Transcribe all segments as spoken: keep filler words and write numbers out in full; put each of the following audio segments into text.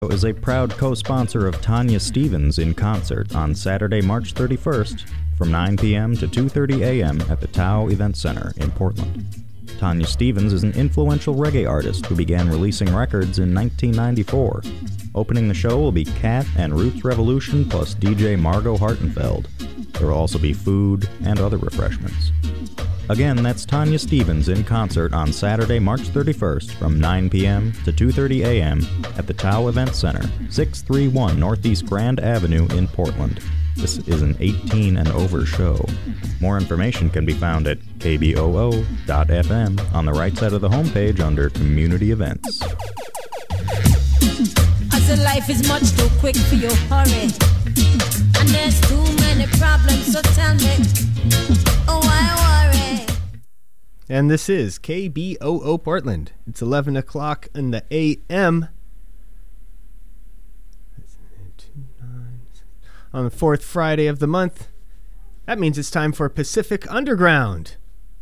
Is a proud co-sponsor of Tanya Stephens in concert on Saturday, March thirty-first from nine p.m. to two thirty a.m. at the Tao Event Center in Portland. Tanya Stephens is an influential reggae artist who began releasing records in nineteen ninety-four. Opening the show will be Cat and Roots Revolution plus D J Margot Hartenfeld. There will also be food and other refreshments. Again, that's Tanya Stephens in concert on Saturday, March thirty-first from nine p.m. to two thirty a.m. at the Tao Event Center, six thirty-one Northeast Grand Avenue in Portland. This is an eighteen and over show. More information can be found at k b o o dot f m on the right side of the homepage under Community Events. As the life is much too quick for your hurry, and there's too many problems, so tell me, oh, why worry? And this is K B O O Portland. It's eleven o'clock in the a m on the fourth Friday of the month. That means it's time for Pacific Underground.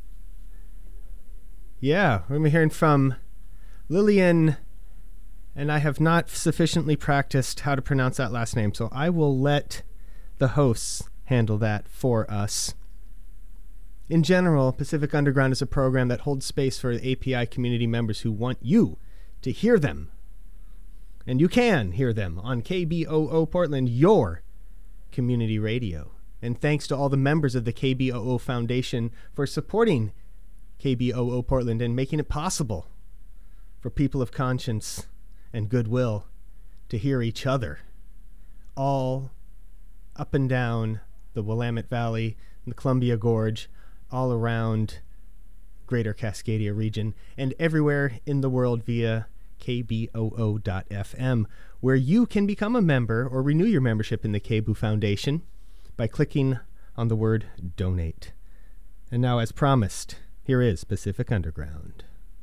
Yeah, we're going to be hearing from Lillian, and I have not sufficiently practiced how to pronounce that last name, so I will let the hosts handle that for us. In general, Pacific Underground is a program that holds space for A P I community members who want you to hear them. And you can hear them on K B O O Portland, your community radio. And thanks to all the members of the K B O O Foundation for supporting K B O O Portland and making it possible for people of conscience and goodwill to hear each other all up and down the Willamette Valley and the Columbia Gorge, all around Greater Cascadia region, and everywhere in the world via k b o o dot f m, where you can become a member or renew your membership in the K B O O Foundation by clicking on the word donate. And now, as promised, here is Pacific Underground.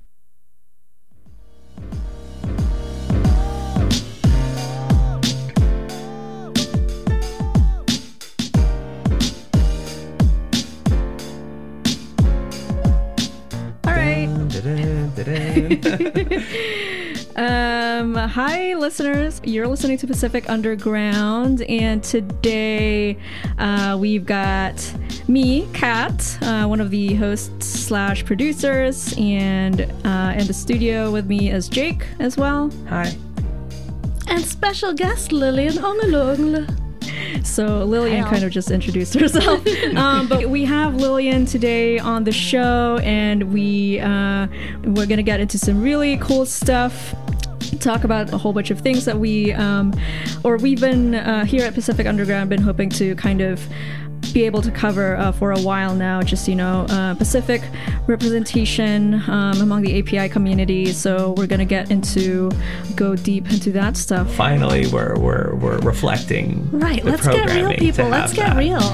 um, hi, listeners. You're listening to Pacific Underground, and today uh, we've got me, Kat, uh, one of the hosts slash producers, and uh, in the studio with me is Jake as well. Hi. And special guest Lillian Ongalong. So Lillian kind of just introduced herself, um, but we have Lillian today on the show, and we uh, we're gonna get into some really cool stuff. Talk about a whole bunch of things that we um, or we've been uh, here at Pacific Underground been hoping to kind of be able to cover uh, for a while now. Just, you know, uh, Pacific representation um, among the A P I community. So we're gonna get into go deep into that stuff. Finally, we're we're we're reflecting. Right. The let's get real, people. Let's get that. real.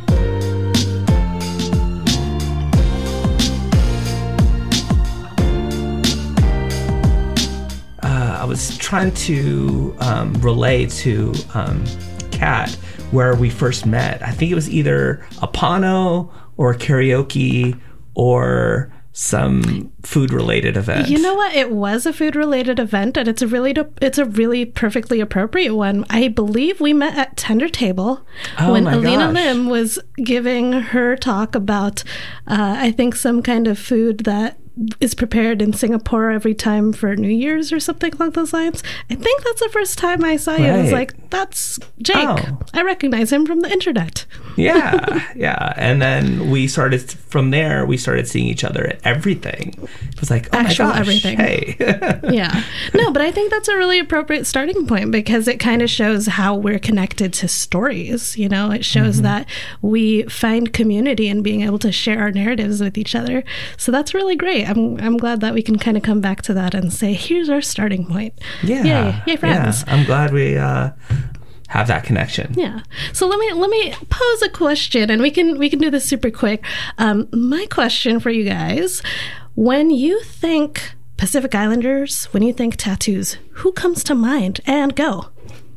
Uh, I was trying to um, relay to um, Kat where we first met. I think it was either a Pano or karaoke or some food-related event. You know what? It was a food-related event, and it's a really it's a really perfectly appropriate one. I believe we met at Tender Table oh when my Alina gosh. Lim was giving her talk about, uh, I think, some kind of food that is prepared in Singapore every time for New Year's or something along those lines. I think that's the first time I saw you. Right. I was like, that's Jake. Oh. I recognize him from the internet. Yeah, yeah. And then we started, from there, we started seeing each other at everything. It was like, oh Actual my gosh, everything. hey. Yeah. No, but I think that's a really appropriate starting point because it kind of shows how we're connected to stories. You know, it shows mm-hmm. that we find community in being able to share our narratives with each other. So that's really great. I'm I'm glad that we can kind of come back to that and say, here's our starting point. Yeah. Yay, yay friends. Yeah. I'm glad we uh, have that connection. Yeah. So let me let me pose a question, and we can we can do this super quick. Um, my question for you guys: when you think Pacific Islanders, when you think tattoos, who comes to mind? And go.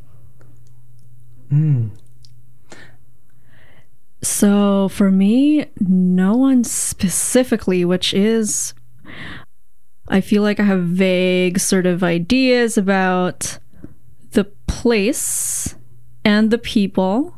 Mm. So for me, no one specifically, which is, I feel like I have vague sort of ideas about, place and the people,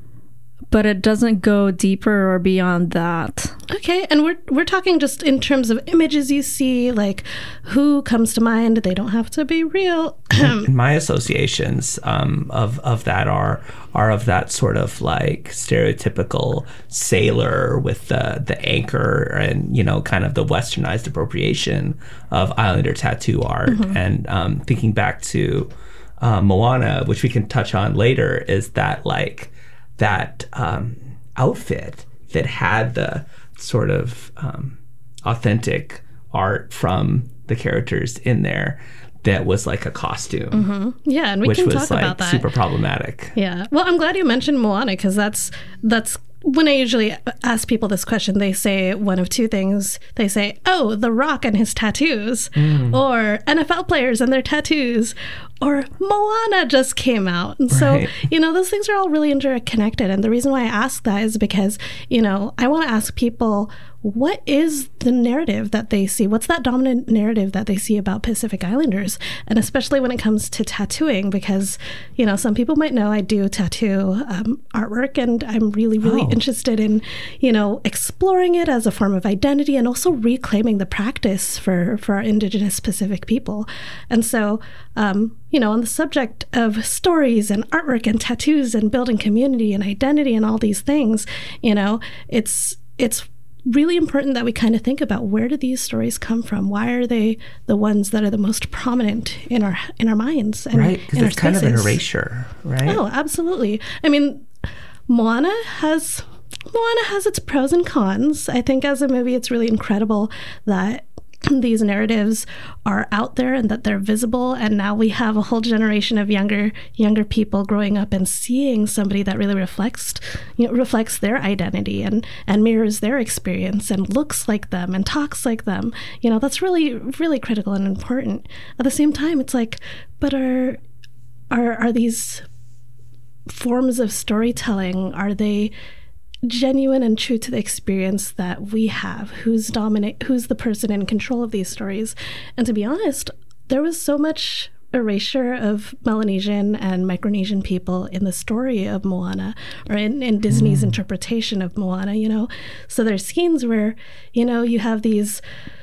but it doesn't go deeper or beyond that. Okay, and we're we're talking just in terms of images you see, like who comes to mind. They don't have to be real. My associations um, of of that are are of that sort of like stereotypical sailor with the the anchor and, you know, kind of the westernized appropriation of Islander tattoo art. Mm-hmm. And um, thinking back to uh, Moana, which we can touch on later, is that like that um, outfit that had the sort of um, authentic art from the characters in there that was like a costume. Mm-hmm. Yeah, and we which can was talk like about that. Super problematic. Yeah. Well, I'm glad you mentioned Moana, because that's that's when I usually ask people this question, they say one of two things. They say, oh, The Rock and his tattoos, mm. or N F L players and their tattoos, or Moana just came out. And so, right. you know, those things are all really interconnected. And the reason why I ask that is because, you know, I want to ask people, what is the narrative that they see? What's that dominant narrative that they see about Pacific Islanders? And especially when it comes to tattooing, because, you know, some people might know I do tattoo um, artwork, and I'm really, really oh. interested in, you know, exploring it as a form of identity and also reclaiming the practice for, for our Indigenous Pacific people. And so, um, you know, on the subject of stories and artwork and tattoos and building community and identity and all these things, you know, it's it's really important that we kind of think about, where do these stories come from? Why are they the ones that are the most prominent in our in our minds and right, because in it's our kind of an spaces? erasure, right? Oh, absolutely. I mean, Moana has Moana has its pros and cons. I think as a movie, it's really incredible that these narratives are out there and that they're visible, and now we have a whole generation of younger younger people growing up and seeing somebody that really reflects you know, reflects their identity and and mirrors their experience and looks like them and talks like them. You know, that's really really critical and important. At the same time, it's like, but are are are these forms of storytelling, are they genuine and true to the experience that we have? Who's dominate? Who's the person in control of these stories? And to be honest, there was so much erasure of Melanesian and Micronesian people in the story of Moana, or in, in Disney's mm. interpretation of Moana, you know? So there's scenes where, you know, you have these,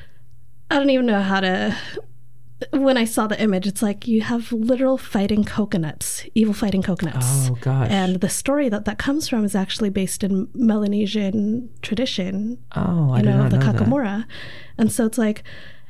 I don't even know how to, when I saw the image, it's like you have literal fighting coconuts, evil fighting coconuts. Oh, gosh. And the story that that comes from is actually based in Melanesian tradition. Oh, I you did know, not the know Kakamora. that. And so it's like,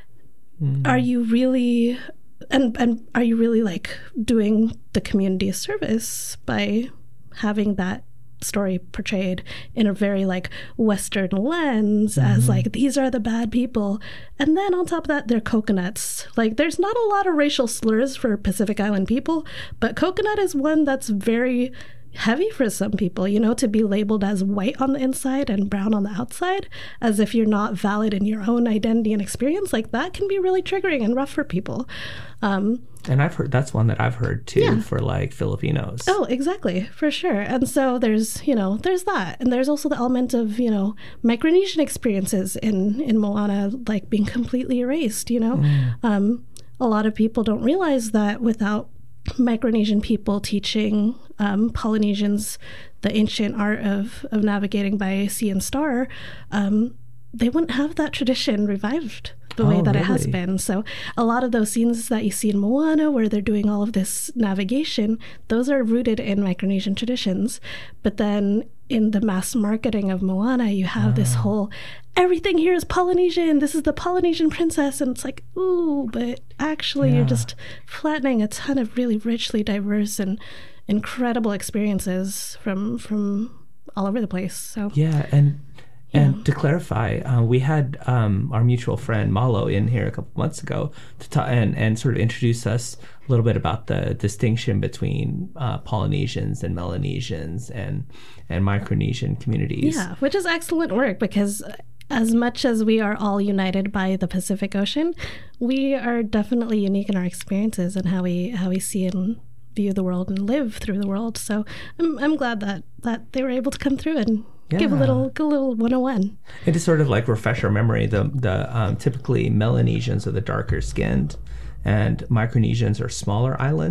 mm. are you really, and, and are you really like doing the community a service by having that story portrayed in a very like Western lens, mm-hmm. as like, these are the bad people, and then on top of that they're coconuts. Like, there's not a lot of racial slurs for Pacific Island people, but coconut is one that's very heavy for some people, you know, to be labeled as white on the inside and brown on the outside, as if you're not valid in your own identity and experience. Like, that can be really triggering and rough for people. Um, and I've heard, that's one that I've heard too, yeah. for like Filipinos. Oh, exactly, for sure. And so there's, you know, there's that. And there's also the element of, you know, Micronesian experiences in, in Moana, like being completely erased, you know. Mm. Um, a lot of people don't realize that without Micronesian people teaching um, Polynesians the ancient art of, of navigating by sea and star, um, they wouldn't have that tradition revived the oh, way that really? it has been. So a lot of those scenes that you see in Moana where they're doing all of this navigation, those are rooted in Micronesian traditions. But then in the mass marketing of Moana, you have oh. this whole, everything here is Polynesian, this is the Polynesian princess, and it's like, ooh, but actually yeah. you're just flattening a ton of really richly diverse and incredible experiences from from all over the place. So yeah, and And yeah. to clarify, uh, we had um, our mutual friend Malo in here a couple months ago to ta- and, and sort of introduce us a little bit about the distinction between uh, Polynesians and Melanesians and, and Micronesian communities. Yeah, which is excellent work, because as much as we are all united by the Pacific Ocean, we are definitely unique in our experiences and how we how we see and view the world and live through the world. So I'm I'm glad that, that they were able to come through and Yeah. Give a little, give a little one oh one. And to sort of like refresh our memory, the the um, typically Melanesians are the darker skinned, and Micronesians are smaller islands.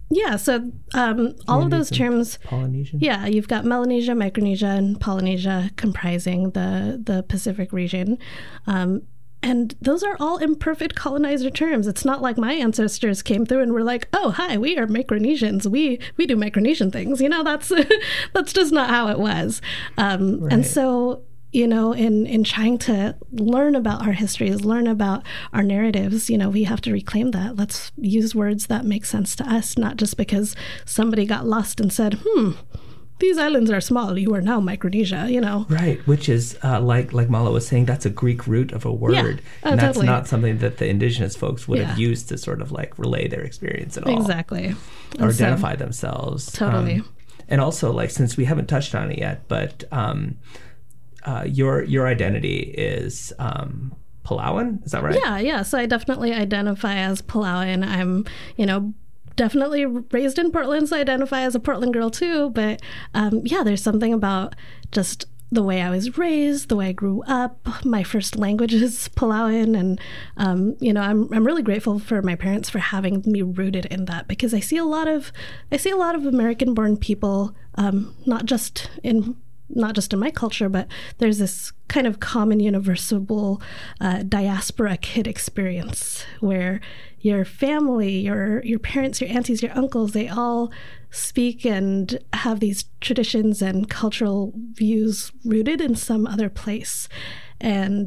Yeah, so um, all of those terms, Polynesian. Yeah, you've got Melanesia, Micronesia, and Polynesia comprising the, the Pacific region. Um, and those are all imperfect colonizer terms. It's not like my ancestors came through and were like, oh, hi, we are Micronesians. We we do Micronesian things. You know, that's that's just not how it was. Um, Right. And so, you know, in, in trying to learn about our histories, learn about our narratives, you know, we have to reclaim that. Let's use words that make sense to us, not just because somebody got lost and said, hmm, these islands are small. You are now Micronesia, you know. Right, which is uh, like like Mala was saying, that's a Greek root of a word, Yeah. Oh, and that's totally. not something that the indigenous folks would have Yeah. used to sort of like relay their experience at all, Exactly. or And so- identify themselves. Totally. Um, and also, like, since we haven't touched on it yet, but um, uh, your your identity is um, Palauan, is that right? Yeah, yeah. So I definitely identify as Palauan. I'm, you know, definitely raised in Portland, so I identify as a Portland girl too. But um, yeah, there's something about just the way I was raised, the way I grew up. My first language is Palauan, and um, you know, I'm I'm really grateful for my parents for having me rooted in that, because I see a lot of I see a lot of American-born people, um, not just in not just in my culture, but there's this kind of common universal uh, diaspora kid experience where your family, your your parents, your aunties, your uncles, they all speak and have these traditions and cultural views rooted in some other place. And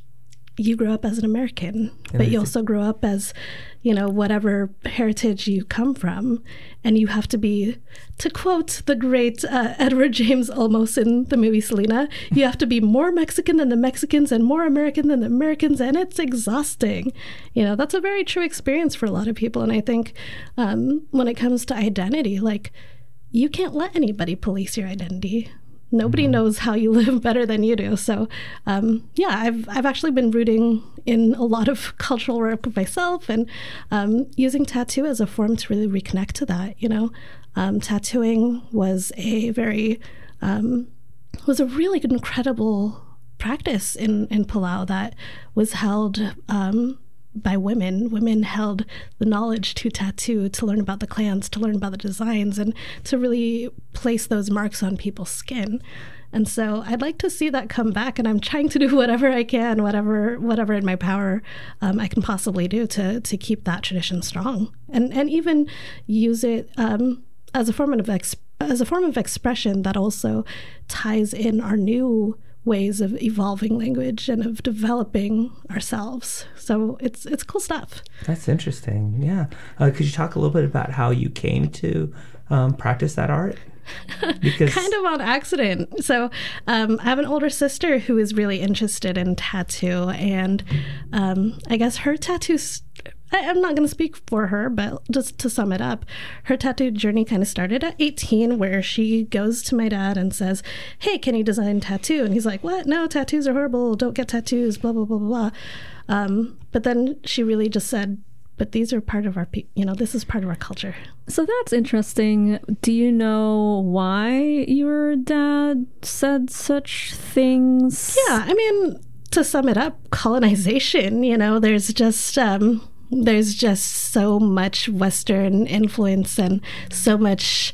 you grow up as an American, but you also grow up as, you know, whatever heritage you come from. And you have to be, to quote the great uh, Edward James Olmos in the movie Selena, you have to be more Mexican than the Mexicans and more American than the Americans. And it's exhausting. You know, that's a very true experience for a lot of people. And I think um, when it comes to identity, like, you can't let anybody police your identity. Nobody knows how you live better than you do. So, um, yeah, I've I've actually been rooting in a lot of cultural work myself, and um, using tattoo as a form to really reconnect to that. You know, um, tattooing was a very um, was a really incredible practice in in Palau that was held. Um, by women. Women held the knowledge to tattoo, to learn about the clans, to learn about the designs, and to really place those marks on people's skin. And so I'd like to see that come back, and I'm trying to do whatever I can, whatever whatever in my power um, I can possibly do to to keep that tradition strong, and and even use it um, as a form of ex- as a form of expression that also ties in our new ways of evolving language and of developing ourselves. So it's it's cool stuff. That's interesting. Yeah. Uh, could you talk a little bit about how you came to um, practice that art? Because kind of on accident. So um, I have an older sister who is really interested in tattoo, and um, I guess her tattoos, I, I'm not going to speak for her, but just to sum it up, her tattoo journey kind of started at eighteen, where she goes to my dad and says, hey, can you design tattoo? And he's like, what? No, tattoos are horrible. Don't get tattoos, blah, blah, blah, blah, blah. Um, but then she really just said, but these are part of our, pe- you know, this is part of our culture. So that's interesting. Do you know why your dad said such things? Yeah, I mean, to sum it up, colonization, you know, there's just um, there's just so much Western influence and so much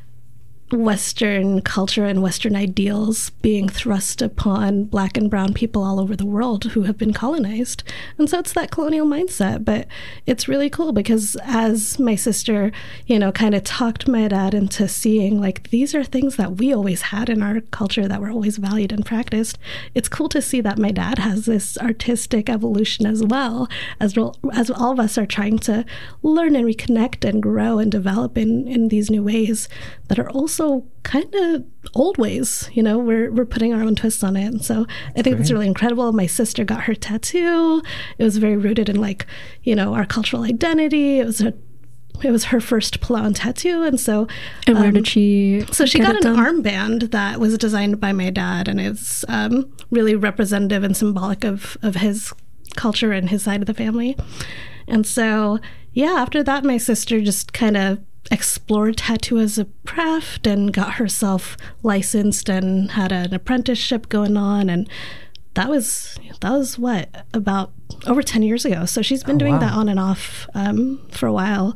Western culture and Western ideals being thrust upon Black and brown people all over the world who have been colonized. And so it's that colonial mindset. But it's really cool because as my sister, you know, kind of talked my dad into seeing, like, these are things that we always had in our culture that were always valued and practiced. It's cool to see that my dad has this artistic evolution as well, as well as all of us are trying to learn and reconnect and grow and develop in, in these new ways that are also kind of old ways. You know, we're we're putting our own twists on it. And so I think that's really incredible. My sister got her tattoo. It was very rooted in, like, you know, our cultural identity. It was a it was her first Palauan tattoo. And so And where um, did she so she get got it an done? armband that was designed by my dad, and it's um, really representative and symbolic of of his culture and his side of the family. And so yeah, after that, my sister just kind of explored tattoo as a craft and got herself licensed and had an apprenticeship going on, and that was that was what, about over ten years ago. So she's been Oh, doing wow. that on and off um, for a while.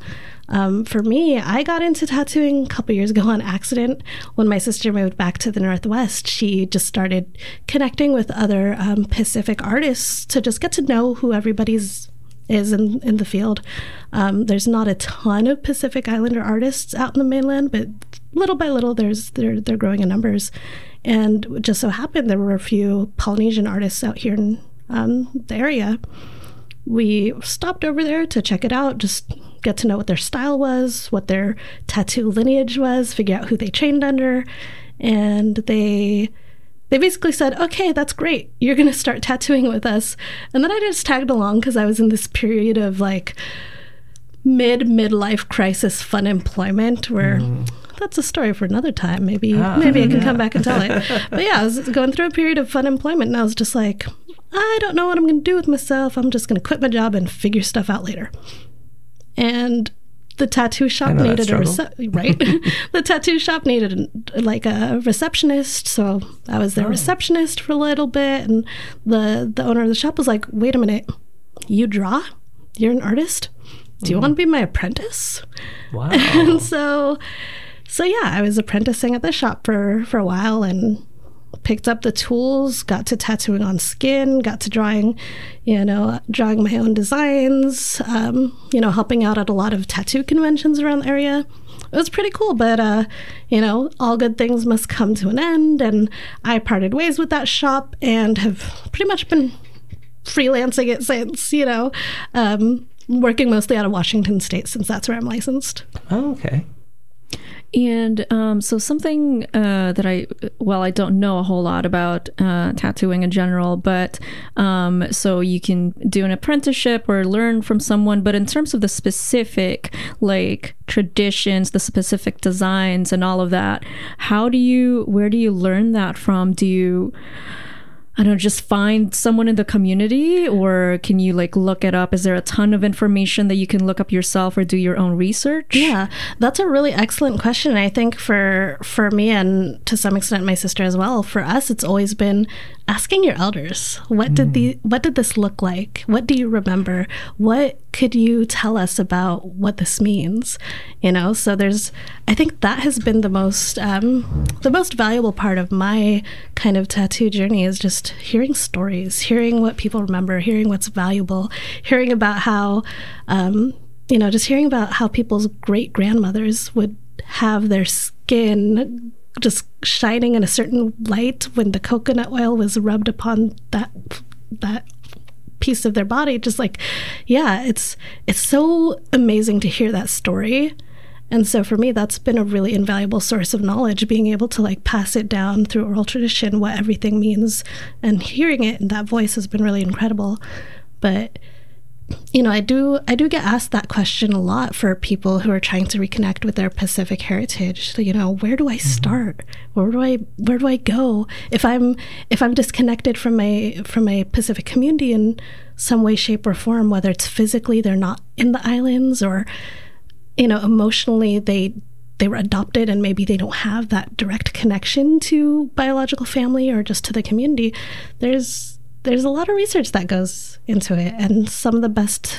Um, for me, I got into tattooing a couple years ago on accident. When my sister moved back to the Northwest, she just started connecting with other um, Pacific artists to just get to know who everybody's is in, in the field. Um, there's not a ton of Pacific Islander artists out in the mainland, but little by little, there's they're they're growing in numbers. And it just so happened there were a few Polynesian artists out here in um, the area. We stopped over there to check it out, just get to know what their style was, what their tattoo lineage was, figure out who they trained under, and they. They basically said, okay, that's great. You're going to start tattooing with us. And then I just tagged along because I was in this period of like mid midlife crisis fun employment where mm. that's a story for another time. Maybe ah, maybe I can yeah. come back and tell it. But yeah, I was going through a period of fun employment and I was just like, I don't know what I'm going to do with myself. I'm just going to quit my job and figure stuff out later. And the tattoo shop needed a rece- right. The tattoo shop needed like a receptionist, so I was their oh. receptionist for a little bit. And the the owner of the shop was like, "Wait a minute, you draw? You're an artist? Do you mm. want to be my apprentice?" Wow. And so, so yeah, I was apprenticing at the shop for for a while and picked up the tools, got to tattooing on skin, got to drawing, you know, drawing my own designs, um, you know, helping out at a lot of tattoo conventions around the area. It was pretty cool, but, uh, you know, all good things must come to an end. And I parted ways with that shop and have pretty much been freelancing it since, you know, um, working mostly out of Washington State since that's where I'm licensed. Oh, okay. And um, so something uh, that I, well, I don't know a whole lot about uh, tattooing in general, but um, so you can do an apprenticeship or learn from someone, but in terms of the specific like traditions, the specific designs and all of that, how do you, where do you learn that from? Do you... I don't know, just find someone in the community, or can you like look it up? Is there a ton of information that you can look up yourself or do your own research? Yeah, that's a really excellent question. I think for for me and to some extent my sister as well, for us, it's always been asking your elders. What mm. did the what did this look like? What do you remember? What could you tell us about what this means? You know, so there's, I think that has been the most um, the most valuable part of my kind of tattoo journey is just hearing stories, hearing what people remember, hearing what's valuable, hearing about how, um, you know, just hearing about how people's great grandmothers would have their skin just shining in a certain light when the coconut oil was rubbed upon that that piece of their body. Just like, yeah, it's it's so amazing to hear that story. And so for me, that's been a really invaluable source of knowledge, being able to like pass it down through oral tradition, what everything means, and hearing it in that voice has been really incredible. But you know, I do I do get asked that question a lot for people who are trying to reconnect with their Pacific heritage. So, you know, where do I start? Where do I where do I go if I'm if I'm disconnected from my from my Pacific community in some way, shape, or form? Whether it's physically they're not in the islands, or you know, emotionally they they were adopted and maybe they don't have that direct connection to biological family or just to the community. There's There's a lot of research that goes into it, and some of the best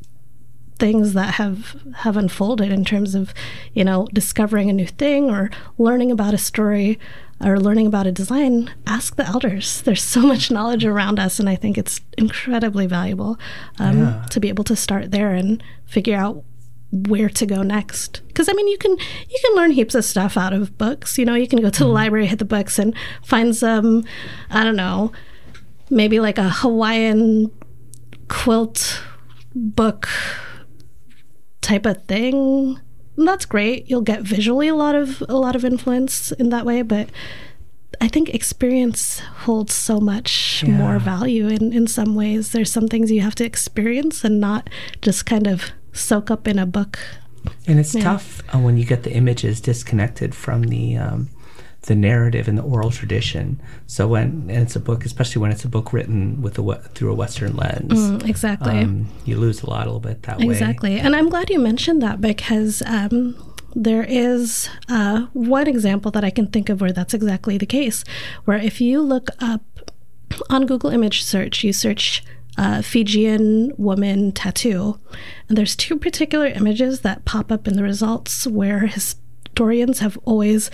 things that have have unfolded in terms of, you know, discovering a new thing or learning about a story or learning about a design. Ask the elders. There's so much knowledge around us, and I think it's incredibly valuable um, yeah. to be able to start there and figure out where to go next. Because I mean, you can you can learn heaps of stuff out of books. You know, you can go to the library, hit the books, and find some, I don't know, maybe like a Hawaiian quilt book type of thing. And that's great. You'll get visually a lot of a lot of influence in that way, but I think experience holds so much yeah. more value in, in some ways. There's some things you have to experience and not just kind of soak up in a book. And it's yeah. tough uh, when you get the images disconnected from the um, the narrative and the oral tradition. So when and it's a book, especially when it's a book written with a through a Western lens, mm, exactly, um, you lose a lot a little bit that exactly. way. Exactly, and I'm glad you mentioned that because um, there is uh, one example that I can think of where that's exactly the case. Where if you look up on Google image search, you search uh, Fijian woman tattoo. And there's two particular images that pop up in the results where historians have always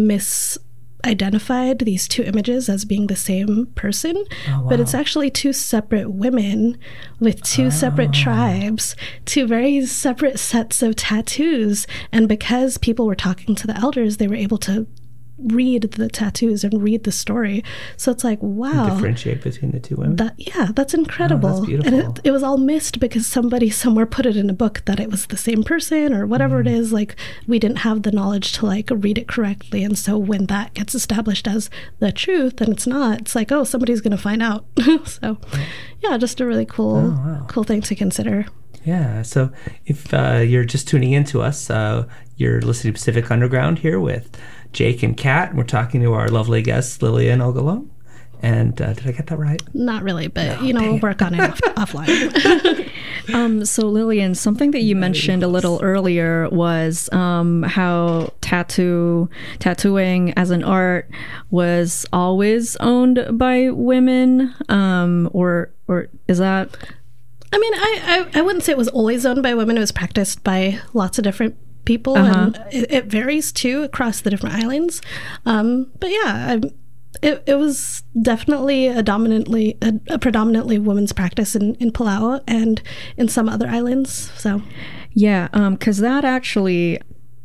misidentified these two images as being the same person. Oh, wow. But it's actually two separate women with two oh. separate tribes, two very separate sets of tattoos. And because people were talking to the elders, they were able to read the tattoos and read the story. So it's like, wow. And differentiate between the two women? That, yeah, that's incredible. Oh, that's beautiful. And it, it was all missed because somebody somewhere put it in a book that it was the same person or whatever mm. it is. Like, we didn't have the knowledge to like read it correctly. And so when that gets established as the truth and it's not, it's like, oh, somebody's going to find out. So yeah, just a really cool, oh, wow. cool thing to consider. Yeah. So if uh, you're just tuning in to us, uh, you're listening to Pacific Underground here with Jake and Kat, and we're talking to our lovely guest, Lillian Ogalong. And uh, did I get that right? Not really, but, no, you know, we'll work on it off- offline. um, so, Lillian, something that you mentioned a little earlier was um, how tattoo tattooing as an art was always owned by women, um, or or is that... I mean, I, I, I wouldn't say it was always owned by women. It was practiced by lots of different people, uh-huh. and it, it varies too across the different islands. Um, but yeah, I, it it was definitely a dominantly a, a predominantly women's practice in, in Palau and in some other islands. So yeah, because um, that actually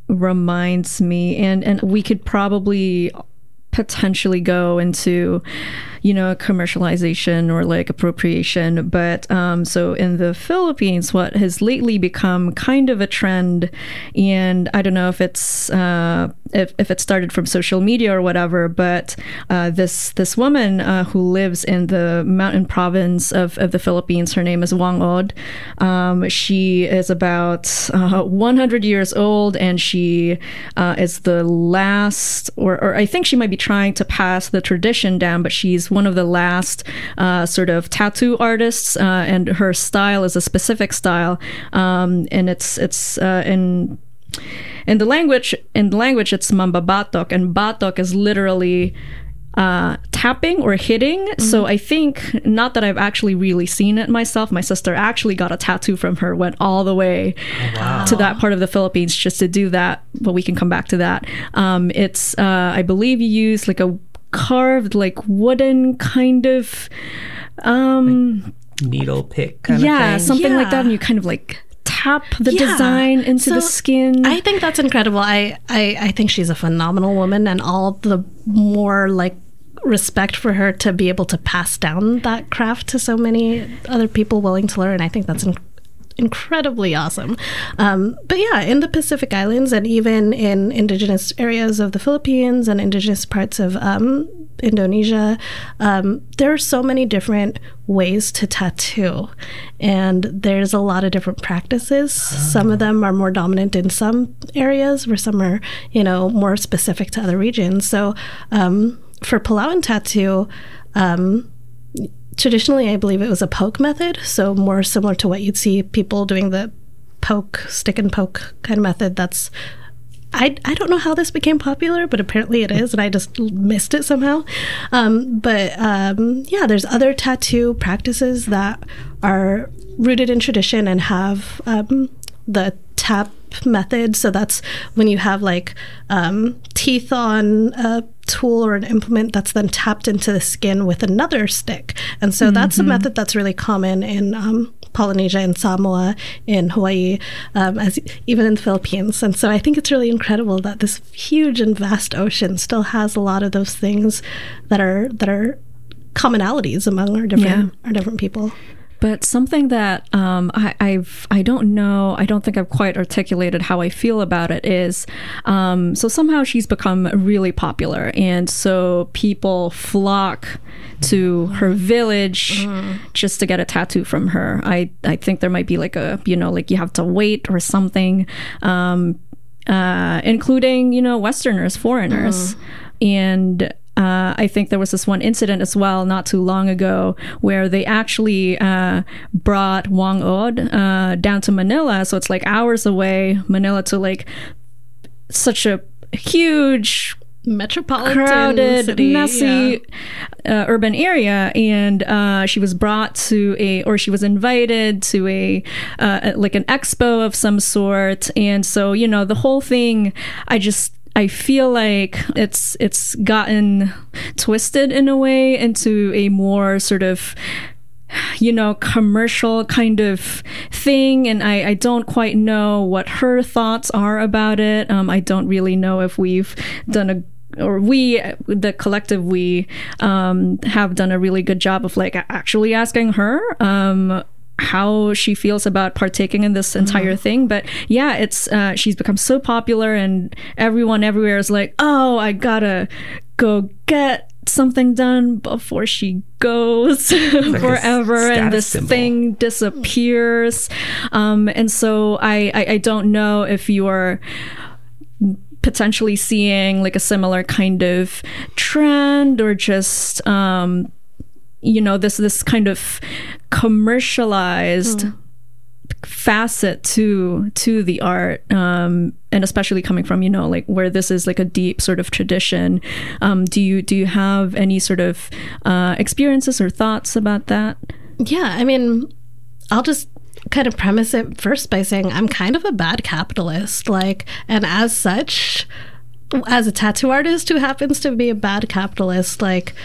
reminds me, and and we could probably potentially go into, you know, commercialization or like appropriation. But um, so in the Philippines, what has lately become kind of a trend, and I don't know if it's uh, if, if it started from social media or whatever, but uh, this this woman uh, who lives in the mountain province of, of the Philippines, her name is Wang Od. Um, she is about uh, one hundred years old, and she uh, is the last, or, or I think she might be trying to pass the tradition down, but she's one of the last uh, sort of tattoo artists, uh, and her style is a specific style, um, and it's it's uh, in in the language in the language it's mambabatok, and batok is literally uh, tapping or hitting. Mm-hmm. So I think, not that I've actually really seen it myself, my sister actually got a tattoo from her, went all the way oh, wow. to that part of the Philippines just to do that, but we can come back to that. Um, it's uh, I believe you use like a carved like wooden kind of um like needle pick kind yeah of thing. something yeah. like that, and you kind of like tap the yeah. design into so the skin. I think that's incredible. I, I I think she's a phenomenal woman, and all the more like respect for her to be able to pass down that craft to so many other people willing to learn. I think that's inc- incredibly awesome. Um, but yeah, in the Pacific Islands and even in indigenous areas of the Philippines and indigenous parts of um, Indonesia, um, there are so many different ways to tattoo, and there's a lot of different practices. Oh. Some of them are more dominant in some areas, where some are, you know, more specific to other regions. So um, for Palauan tattoo, um, traditionally, I believe it was a poke method, so more similar to what you'd see people doing, the poke, stick and poke kind of method. That's, I, I don't know how this became popular, but apparently it is, and I just missed it somehow. Um, but um, yeah, there's other tattoo practices that are rooted in tradition and have um, the tap method. So that's when you have like um, teeth on a tool or an implement that's then tapped into the skin with another stick. And so mm-hmm. that's a method that's really common in um, Polynesia, in Samoa, in Hawaii, um, as even in the Philippines. And so I think it's really incredible that this huge and vast ocean still has a lot of those things that are that are commonalities among our different yeah. our different people. But something that um, I, I've I don't know, I don't think I've quite articulated how I feel about it is, um, so somehow she's become really popular, and so people flock to her village mm. just to get a tattoo from her. I, I think there might be like a, you know, like you have to wait or something, um, uh, including, you know, Westerners, foreigners. Mm. And Uh, I think there was this one incident as well not too long ago where they actually uh, brought Wang Od uh, down to Manila. So it's like hours away, Manila to like such a huge metropolitan crowded, city, messy yeah. uh, urban area, and uh, she was brought to a, or she was invited to a, uh, like an expo of some sort, and so you know the whole thing. I just I feel like it's it's gotten twisted in a way into a more sort of, you know, commercial kind of thing, and I, I don't quite know what her thoughts are about it. Um, I don't really know if we've done a or we, the collective we, um, have done a really good job of like actually asking her um, how she feels about partaking in this entire mm-hmm. thing. But yeah, it's uh, she's become so popular, and everyone everywhere is like, oh, I gotta go get something done before she goes like forever, and this symbol. Thing disappears. Um, and so I, I, I don't know if you're potentially seeing like a similar kind of trend, or just um, you know, this this kind of commercialized mm. facet to to the art, um, and especially coming from, you know, like where this is like a deep sort of tradition. Um, do you do you have any sort of uh, experiences or thoughts about that? Yeah, I mean, I'll just kind of premise it first by saying I'm kind of a bad capitalist, like, and as such, as a tattoo artist who happens to be a bad capitalist, like,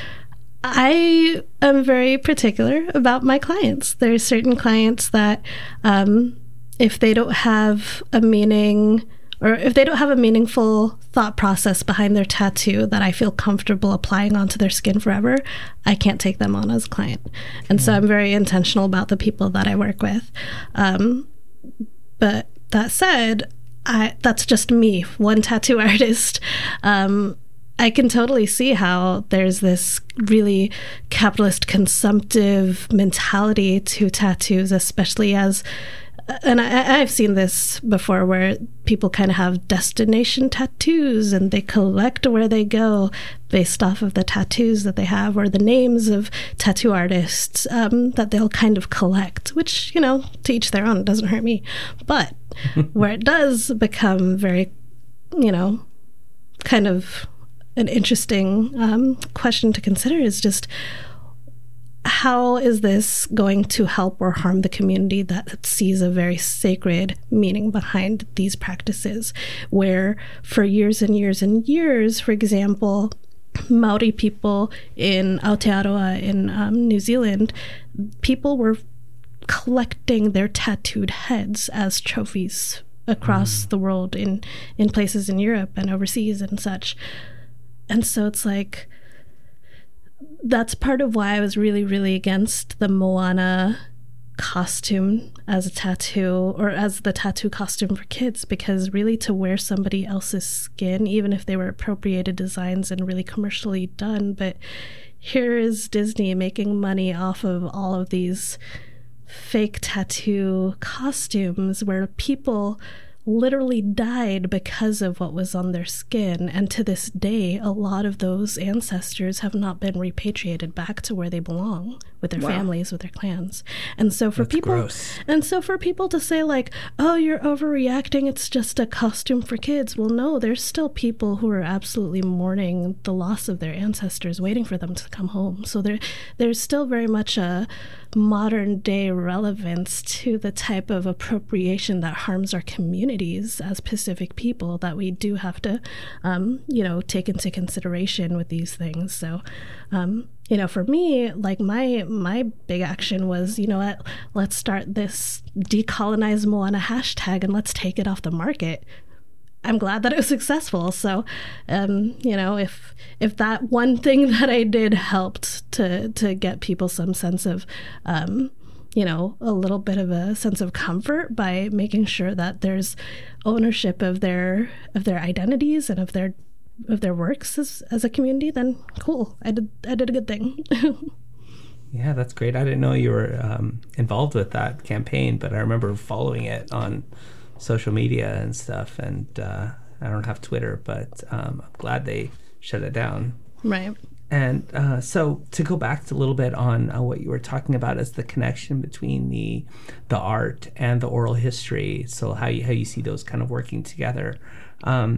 I am very particular about my clients. There are certain clients that um, if they don't have a meaning, or if they don't have a meaningful thought process behind their tattoo that I feel comfortable applying onto their skin forever, I can't take them on as a client. And yeah. so I'm very intentional about the people that I work with. Um, but that said, I, that's just me, one tattoo artist. Um, I can totally see how there's this really capitalist consumptive mentality to tattoos, especially as, and I, I've seen this before, where people kind of have destination tattoos and they collect where they go based off of the tattoos that they have, or the names of tattoo artists um, that they'll kind of collect, which, you know, to each their own, it doesn't hurt me. But where it does become very, you know, kind of an interesting um, question to consider is just, how is this going to help or harm the community that sees a very sacred meaning behind these practices, where for years and years and years, for example, Maori people in Aotearoa in um, New Zealand, people were collecting their tattooed heads as trophies across mm. the world, in, in places in Europe and overseas and such. And so it's like, that's part of why I was really, really against the Moana costume as a tattoo, or as the tattoo costume for kids, because really to wear somebody else's skin, even if they were appropriated designs and really commercially done, but here is Disney making money off of all of these fake tattoo costumes where people literally died because of what was on their skin, and to this day a lot of those ancestors have not been repatriated back to where they belong with their wow. families, with their clans. And so for That's people gross. and so for people to say like, oh, you're overreacting, it's just a costume for kids, well, no, there's still people who are absolutely mourning the loss of their ancestors, waiting for them to come home. So there there's still very much a modern day relevance to the type of appropriation that harms our communities as Pacific people that we do have to, um, you know, take into consideration with these things. So, um, you know, for me, like my my big action was, you know what, let's start this decolonize Moana hashtag and let's take it off the market. I'm glad that it was successful. So, um, you know, if if that one thing that I did helped to to get people some sense of, um, you know, a little bit of a sense of comfort by making sure that there's ownership of their of their identities and of their of their works as, as a community, then cool. I did I did a good thing. Yeah, that's great. I didn't know you were um, involved with that campaign, but I remember following it on social media and stuff, and uh, I don't have Twitter, but um, I'm glad they shut it down. Right. And uh, so to go back a little bit on uh, what you were talking about as the connection between the the art and the oral history, so how you how you see those kind of working together. Um, I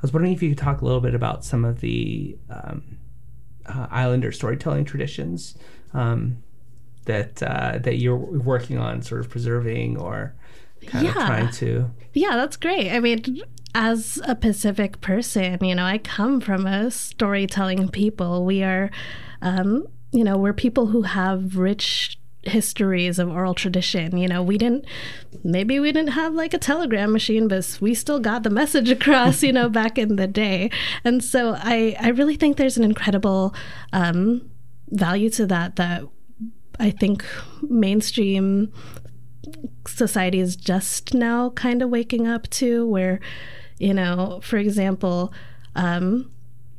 was wondering if you could talk a little bit about some of the um, uh, Islander storytelling traditions um, that uh, that you're working on, sort of preserving or kind yeah. of trying to. Yeah, that's great. I mean, as a Pacific person, you know, I come from a storytelling people. We are, um, you know, we're people who have rich histories of oral tradition. You know, we didn't, maybe we didn't have like a telegram machine, but we still got the message across, you know, back in the day. And so I, I really think there's an incredible um, value to that, that I think mainstream society is just now kind of waking up to, where, you know, for example, um,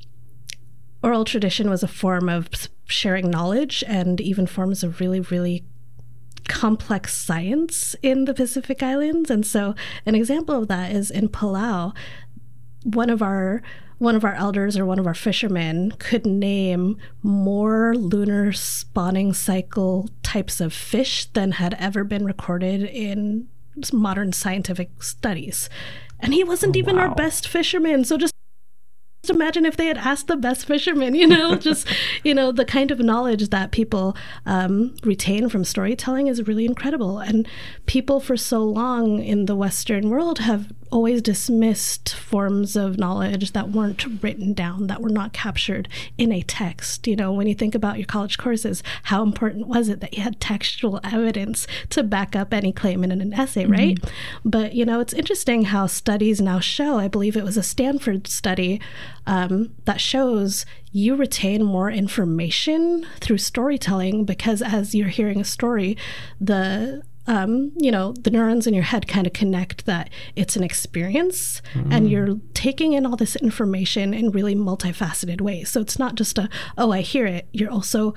oral tradition was a form of sharing knowledge and even forms of really, really complex science in the Pacific Islands. And so an example of that is in Palau, one of our one of our elders or one of our fishermen could name more lunar spawning cycle types of fish than had ever been recorded in modern scientific studies. And he wasn't Oh, even wow. our best fisherman. So just imagine if they had asked the best fishermen, you know, just, you know, the kind of knowledge that people um, retain from storytelling is really incredible. And people for so long in the Western world have always dismissed forms of knowledge that weren't written down, that were not captured in a text. You know, when you think about your college courses, how important was it that you had textual evidence to back up any claim in an essay, right? Mm-hmm. But, you know, it's interesting how studies now show, I believe it was a Stanford study, um, that shows you retain more information through storytelling, because as you're hearing a story, the Um, you know, the neurons in your head kind of connect that it's an experience, mm-hmm. and you're taking in all this information in really multifaceted ways. So it's not just a, oh, I hear it. You're also,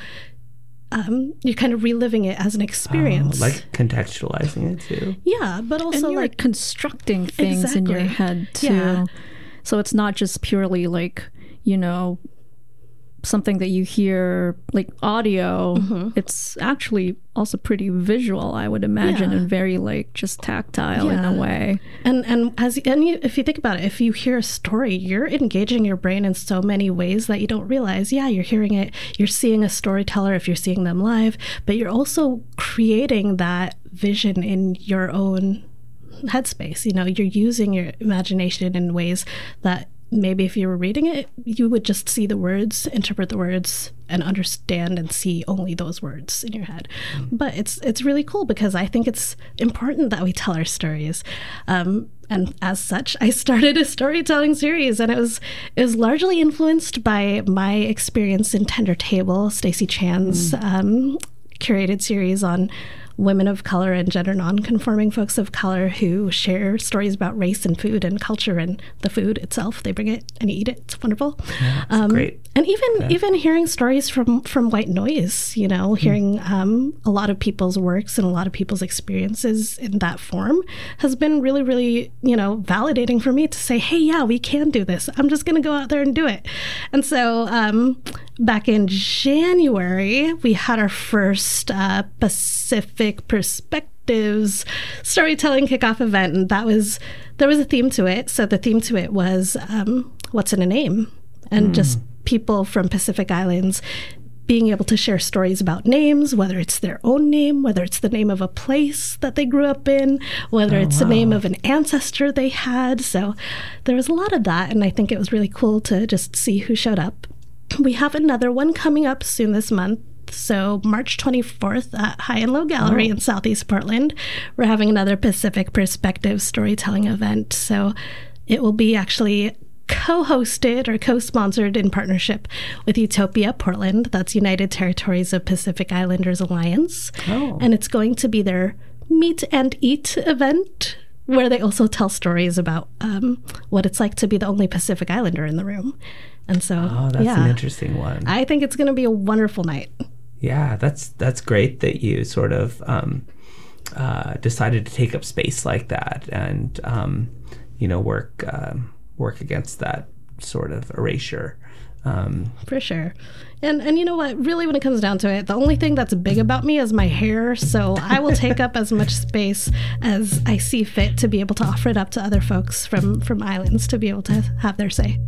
um, you're kind of reliving it as an experience. Oh, like contextualizing it too. Yeah, but also and you're like constructing things exactly. in your head too. Yeah. So it's not just purely like, you know, something that you hear like audio. Mm-hmm. It's actually also pretty visual, I would imagine, yeah. and very like just tactile yeah. in a way. And and as and you, if you think about it, if you hear a story, you're engaging your brain in so many ways that you don't realize. Yeah, you're hearing it, you're seeing a storyteller if you're seeing them live, but you're also creating that vision in your own headspace. You know, you're using your imagination in ways that maybe if you were reading it, you would just see the words, interpret the words, and understand and see only those words in your head. Mm. But it's it's really cool, because I think it's important that we tell our stories. Um, and as such, I started a storytelling series, and it was it was largely influenced by my experience in Tender Table, Stacey Chan's mm. um, curated series on women of color and gender non-conforming folks of color who share stories about race and food and culture and the food itself. They bring it and you eat it. It's wonderful. Yeah, it's um, great. And even yeah. even hearing stories from, from white noise, you know, hearing mm. um, a lot of people's works and a lot of people's experiences in that form has been really, really, you know, validating for me to say, hey, yeah, we can do this. I'm just going to go out there and do it. And so um, back in January, we had our first uh, Pacific Perspectives storytelling kickoff event, and that was there was a theme to it. So the theme to it was um, what's in a name, and mm. just people from Pacific Islands being able to share stories about names, whether it's their own name, whether it's the name of a place that they grew up in, whether oh, it's wow. the name of an ancestor they had. So there was a lot of that, and I think it was really cool to just see who showed up. We have another one coming up soon this month. So March twenty-fourth at High and Low Gallery oh. in Southeast Portland, we're having another Pacific Perspective storytelling event. So it will be actually co-hosted or co-sponsored in partnership with Utopia Portland. That's United Territories of Pacific Islanders Alliance. Oh. And it's going to be their Meet and Eat event, where they also tell stories about um, what it's like to be the only Pacific Islander in the room. And so, oh, that's yeah, an interesting one. I think it's going to be a wonderful night. Yeah, that's that's great that you sort of um, uh, decided to take up space like that, and um, you know, work um, work against that sort of erasure Um, For sure. And and you know what? Really, when it comes down to it, the only thing that's big about me is my hair. So I will take up as much space as I see fit to be able to offer it up to other folks from, from islands to be able to have their say.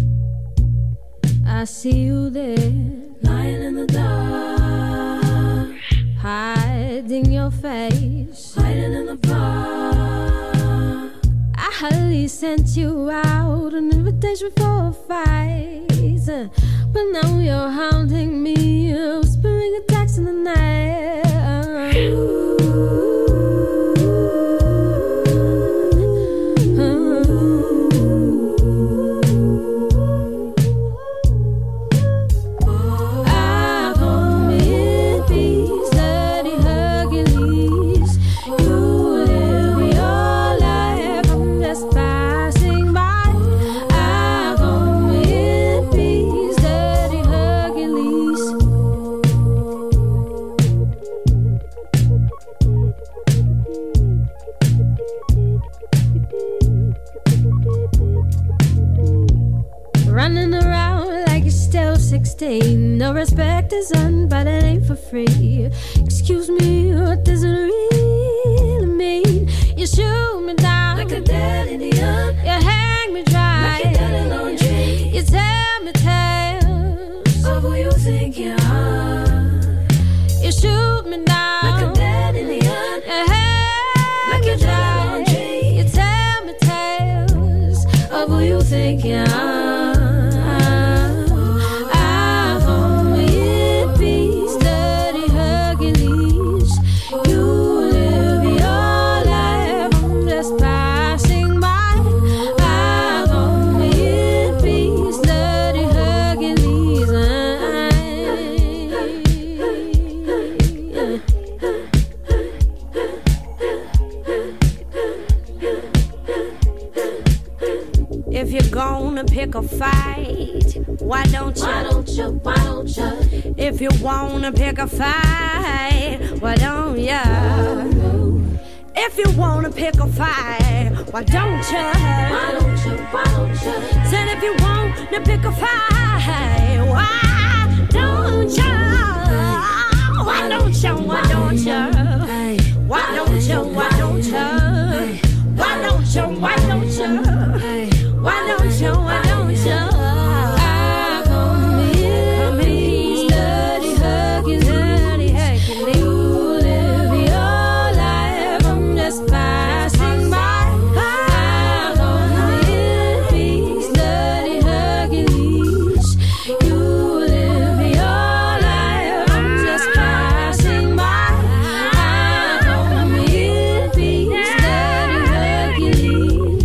I see you there, lying in the dark, hiding your face, hiding in the park. I hardly sent you out an invitation for a fight, but now you're hounding me, whispering attacks in the night. Ooh. No respect is earned, but it ain't for free. Excuse me, what does it really mean? You shoot me down like a dead Indian. You hang me dry like a dirty laundry. You tell me tales of who you think you are. You shoot me down like a dead Indian. You hang like me dry. You tell me tales of who you think you are. Pick a fight. Why don't you? Why don't you? Why don't you? If you wanna pick a fight, why don't you? If you wanna pick a fight, why don't you? Why don't you? Why don't you? Said if you wanna pick a fight, why don't you? Why don't you? Why don't you? Why don't you? Why don't you? Why don't you? Why don't you? Why don't you? Why don't you? I come here, come here, dirty hugging, dirty hugging. You live your life, I'm just passing by. I come here, peace, dirty hugging. You live your life, I'm just passing by. I come here, peace, dirty hugging.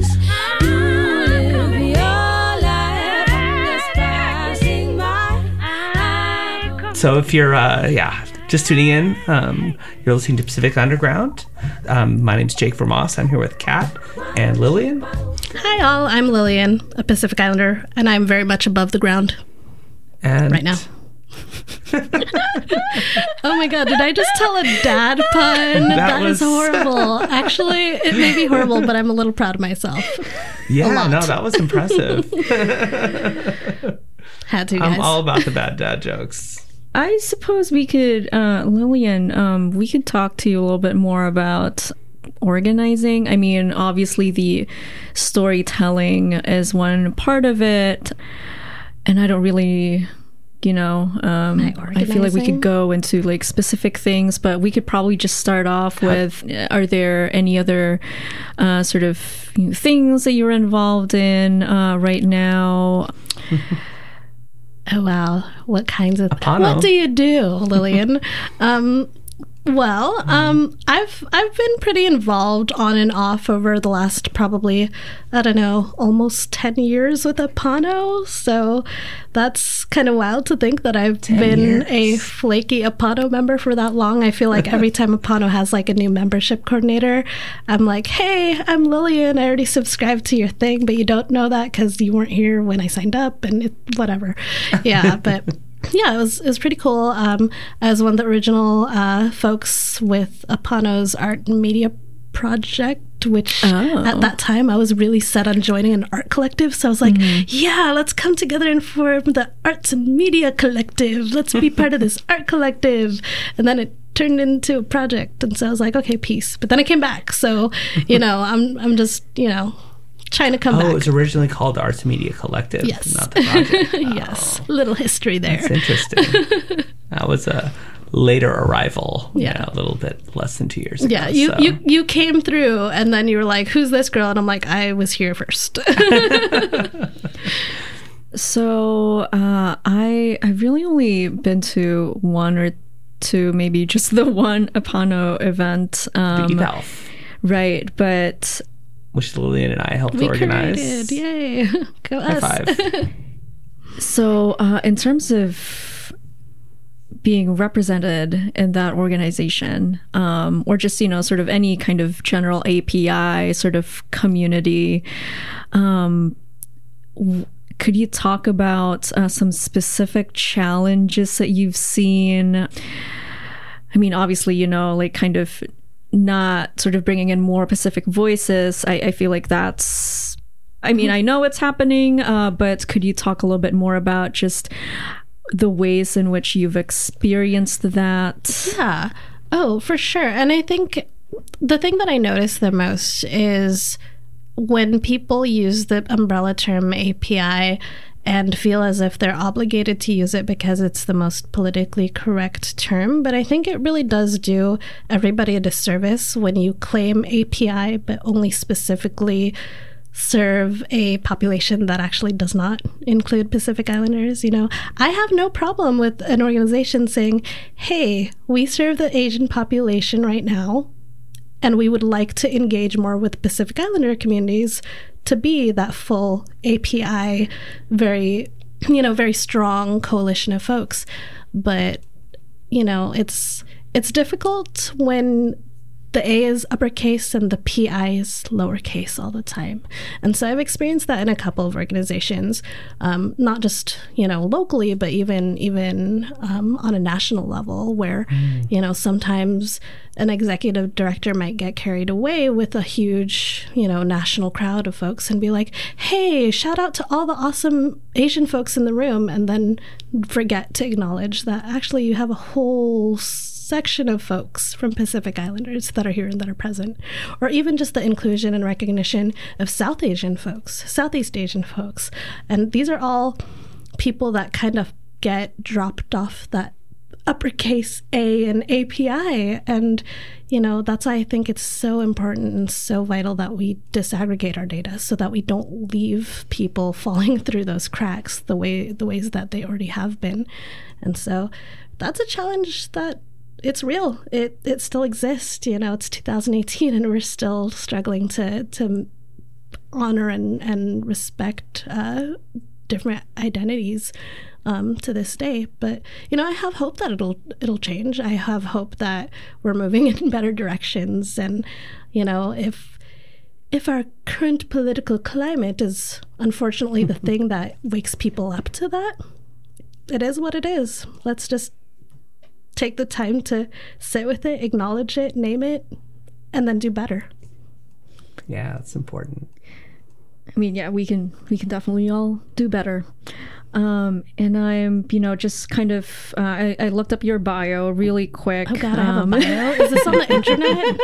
So if you're, uh, yeah, just tuning in, um, you're listening to Pacific Underground. Um, my name's Jake Vermoss. I'm here with Kat and Lillian. Hi, all. I'm Lillian, a Pacific Islander, and I'm very much above the ground and right now. Oh my god, did I just tell a dad pun? That, that was... is horrible. Actually, it may be horrible, but I'm a little proud of myself. Yeah, no, that was impressive. Had to, guys. I'm all about the bad dad jokes. I suppose we could, uh, Lillian, um, we could talk to you a little bit more about organizing. I mean, obviously the storytelling is one part of it, and I don't really, you know, um, I feel like we could go into like specific things, but we could probably just start off with, are there any other uh, sort of you know, things that you're involved in uh, right now? Oh, wow. What kinds of... Apano. What do you do, Lillian? um, well, um, I've I've been pretty involved on and off over the last probably, I don't know, almost ten years with Apano. So that's kind of wild to think that I've been years. a flaky Apano member for that long. I feel like every time Apano has like a new membership coordinator, I'm like, hey, I'm Lillian. I already subscribed to your thing, but you don't know that because you weren't here when I signed up and it, whatever. Yeah, but... Yeah, it was it was pretty cool. Um, I was one of the original uh, folks with Apano's art and media project Project, which Oh. at that time I was really set on joining an art collective. So I was like, Mm-hmm. yeah, let's come together and form the Arts and Media Collective. Let's be part of this art collective. And then it turned into a project. And so I was like, okay, peace. But then I came back. So, you know, I'm I'm just, you know, trying to come Oh, back. it was originally called the Arts Media Collective, Yes. not the project. Yes. Oh, Little history there. that's interesting. That was a later arrival, Yeah. you know, a little bit less than two years ago. Yeah, you, so. you you came through and then you were like, who's this girl? And I'm like, I was here first. So uh, I I've really only been to one or two, maybe just the one Apano event. Um, Deep Health, right, but which Lillian and I helped we organize. created, yay. Go High us. five. so uh, in terms of being represented in that organization, um, or just, you know, sort of any kind of general A P I sort of community, um, w- could you talk about uh, some specific challenges that you've seen? I mean, obviously, you know, like kind of not sort of bringing in more Pacific voices. I, I feel like that's, I mean, I know it's happening, uh, but could you talk a little bit more about just the ways in which you've experienced that? Yeah. Oh, for sure. And I think the thing that I notice the most is when people use the umbrella term A P I and feel as if they're obligated to use it because it's the most politically correct term. But I think it really does do everybody a disservice when you claim A P I, but only specifically serve a population that actually does not include Pacific Islanders. You know, I have no problem with an organization saying, hey, we serve the Asian population right now, and we would like to engage more with Pacific Islander communities to be that full A P I, very, you know, very strong coalition of folks. But, you know, it's it's difficult when the A is uppercase and the P I is lowercase all the time. And so I've experienced that in a couple of organizations, um, not just, you know, locally, but even even um, on a national level where, mm. you know, sometimes an executive director might get carried away with a huge, you know, national crowd of folks and be like, hey, shout out to all the awesome Asian folks in the room, and then forget to acknowledge that actually you have a whole section of folks from Pacific Islanders that are here and that are present, or even just the inclusion and recognition of South Asian folks, Southeast Asian folks. And these are all people that kind of get dropped off that uppercase A and A P I. And, you know, that's why I think it's so important and so vital that we disaggregate our data so that we don't leave people falling through those cracks the way the ways that they already have been. And so that's a challenge that it's real. It it still exists. You know, it's two thousand eighteen and we're still struggling to to honor and, and respect uh, different identities um, to this day. But, you know, I have hope that it'll it'll change. I have hope that we're moving in better directions. And, you know, if if our current political climate is unfortunately the thing that wakes people up to that, it is what it is. Let's just take the time to sit with it, acknowledge it, name it, and then do better. Yeah, it's important. I mean, yeah, we can we can definitely all do better. Um, and I'm, you know, just kind of, uh, I, I looked up your bio really quick. Oh God, I have um, a bio? Is this on the internet?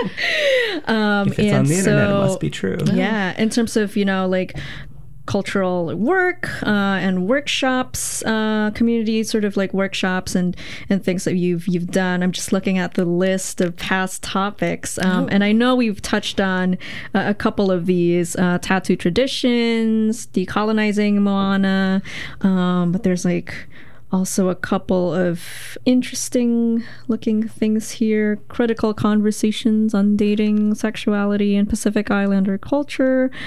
um, if it's on the so, internet, it must be true. Yeah, in terms of, you know, like cultural work uh, and workshops, uh, community sort of like workshops and, and things that you've you've done. I'm just looking at the list of past topics, um, oh. and I know we've touched on uh, a couple of these: uh, tattoo traditions, decolonizing Moana, um, but there's like also a couple of interesting looking things here: critical conversations on dating, sexuality, and Pacific Islander culture.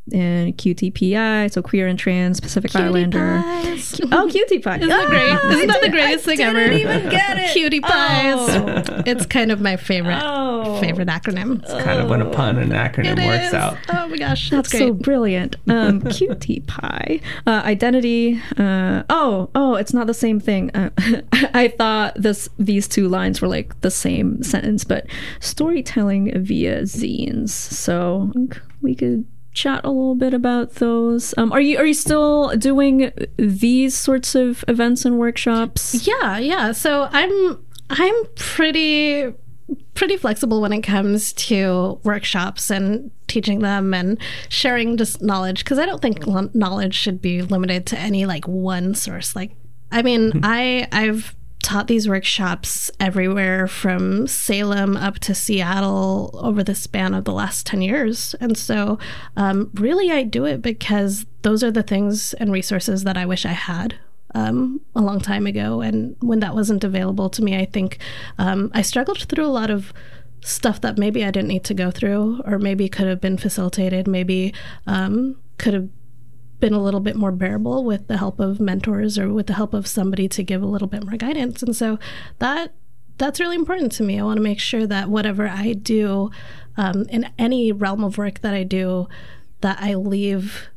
and Q T P I, so Queer and Trans Pacific Cutie Islander. pies. Oh, Cutie Pie. Isn't oh, that great? Isn't that the greatest thing ever? I didn't even get it. Cutie pies. Oh. It's kind of my favorite Oh. favorite acronym. It's kind of when a pun and acronym It works is. out. Oh my gosh, That's that's so great. brilliant. Um, Cutie Pie. Uh, identity. Uh, oh, oh, it's not the same thing. Uh, I thought this these two lines were like the same sentence, but storytelling via zines. So we could chat a little bit about those. Um, are you are you still doing these sorts of events and workshops? Yeah, yeah. So I'm I'm pretty pretty flexible when it comes to workshops and teaching them and sharing just knowledge, because I don't think lo- knowledge should be limited to any like one source. Like, I mean, I I've taught these workshops everywhere from Salem up to Seattle over the span of the last ten years. And so um, really I do it because those are the things and resources that I wish I had um, a long time ago. And when that wasn't available to me, I think um, I struggled through a lot of stuff that maybe I didn't need to go through, or maybe could have been facilitated, maybe um, could have been a little bit more bearable with the help of mentors or with the help of somebody to give a little bit more guidance. And so that that's really important to me. I want to make sure that whatever I do um, in any realm of work that I do, that I leave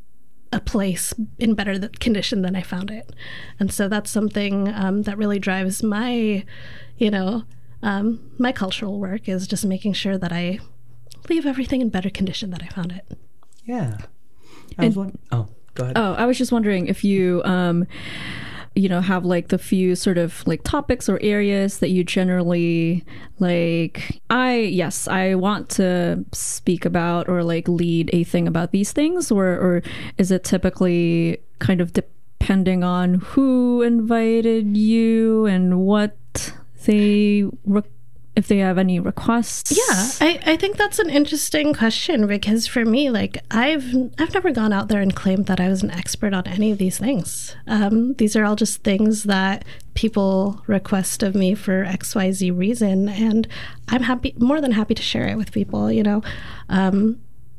a place in better th- condition than I found it. And so that's something um, that really drives my, you know, um, my cultural work, is just making sure that I leave everything in better condition than I found it. Yeah. I was And- wondering, oh, go ahead. Oh, I was just wondering if you, um, you know, have like the few sort of like topics or areas that you generally like. I, yes, I want to speak about or like lead a thing about these things, or, or is it typically kind of depending on who invited you and what they re- if they have any requests? Yeah, I, I think that's an interesting question, because for me, like I've I've never gone out there and claimed that I was an expert on any of these things. Um, these are all just things that people request of me for X Y Z reason, and I'm happy, more than happy to share it with people. You know, um,